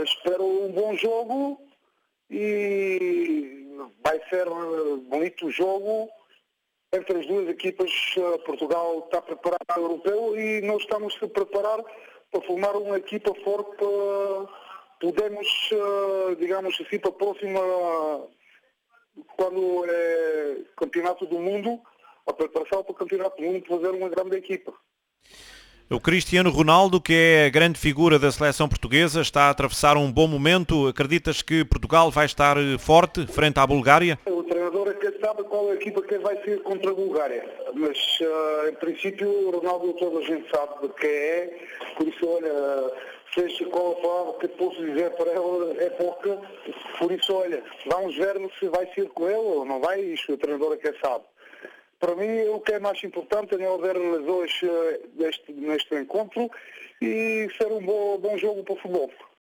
espero um bom jogo e vai ser bonito o jogo entre as duas equipas. Portugal está preparado para o europeu e nós estamos a preparar para formar uma equipa forte para podermos, digamos assim, para a próxima, quando é campeonato do mundo, a preparação para o campeonato do mundo, fazer uma grande equipa. O Cristiano Ronaldo, que é a grande figura da seleção portuguesa, está a atravessar um bom momento. Acreditas que Portugal vai estar forte frente à Bulgária? O treinador é que sabe qual é a equipa que vai ser contra a Bulgária, mas em princípio o Ronaldo toda a gente sabe de quem é, por isso olha, seja qual a palavra que posso dizer para ela é pouca, por isso olha, vamos ver se vai ser com ele ou não vai, isto o treinador é que sabe. Para mim, o que é mais importante é ver os dois neste encontro e ser um bom jogo para o futebol.